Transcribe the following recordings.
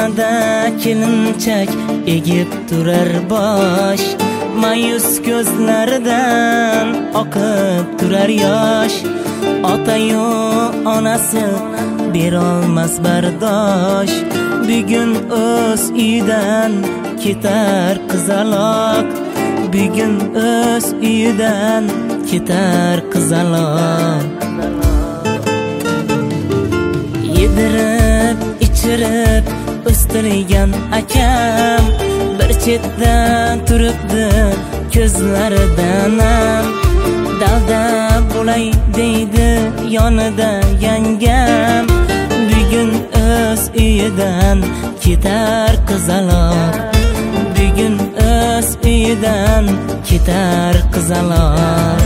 Oynada kelinchak egib turar bosh, mayus ko'zlaridan oqib turar yosh. Ota-yu onasi berolmas bardosh, bugun o'z uyidan ketar qizaloq, bugun o'z uyidan ketar qizaloq. Yedirib ichirib o'stirgan akam bir chetdan turibdi ko'zlaridan ham. Dalda bo'lay deydi yonida yangam, bugun o'z uyidan ketar qizaloq, bugun o'z uyidan ketar qizaloq.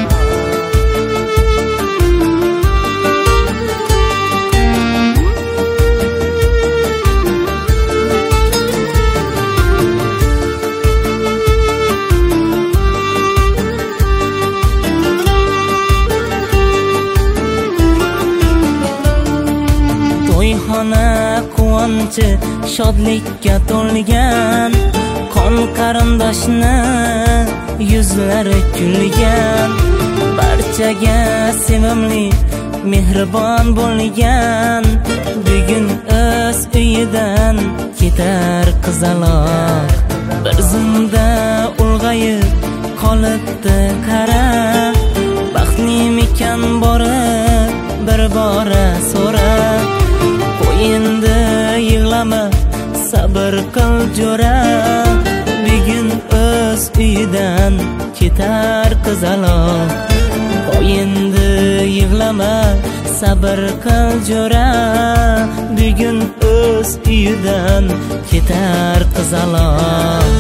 To'yxona quvonchi shodlikka to'lgan, qon qarindoshni yuzlari kulgan, barchaga sevimli mehribon bo'lgan, bugun o'z uyidan ketar qizaloq. Bir zumda ulg'ayib qolibdi qara, baxtlimikan borib bir bora so'ra. Endi yig'lama, sabr qil jo'ra, bugun o'z uyidan ketar qizaloq. Endi yig'lama, sabr qil jo'ra, bugun o'z uyidan ketar qizaloq.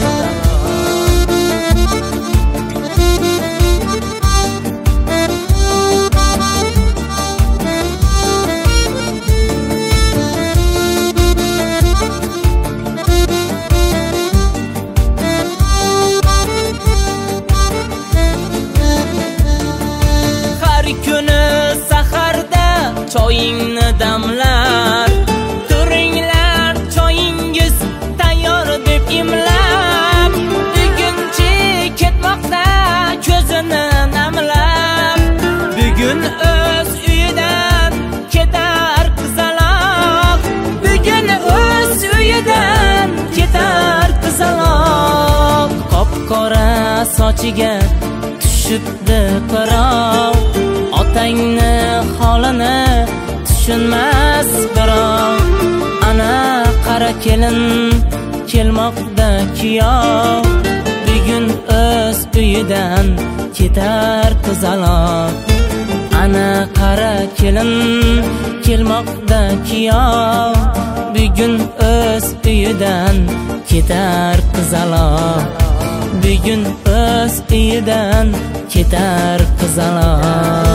Kuni saharda choyingni damlar, turinglar choyingiz tayyor deb imlab, bugunchi ketmoqda ko'zini namlab, bugun o'z uyidan ketar qizaloq, bugun o'z uyidan ketar qizaloq. Qop-qora sochiga tushibdi qirov, otangni holini tushunmas birov. Ana qara kelin kelmoqda kuyov, bugun o'z uyidan ketar qizaloq. Ana qara kelin kelmoqda kuyov, bugun o'z uyidan ketar qizaloq, bugun o'z uyidan ketar qizaloq.